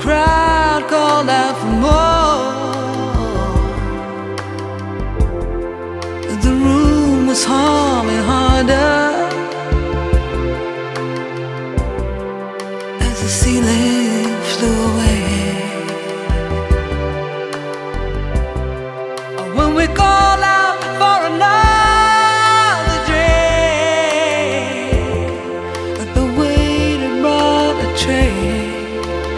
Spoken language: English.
crowd called out for more. The room was humming harder as the ceiling flew away.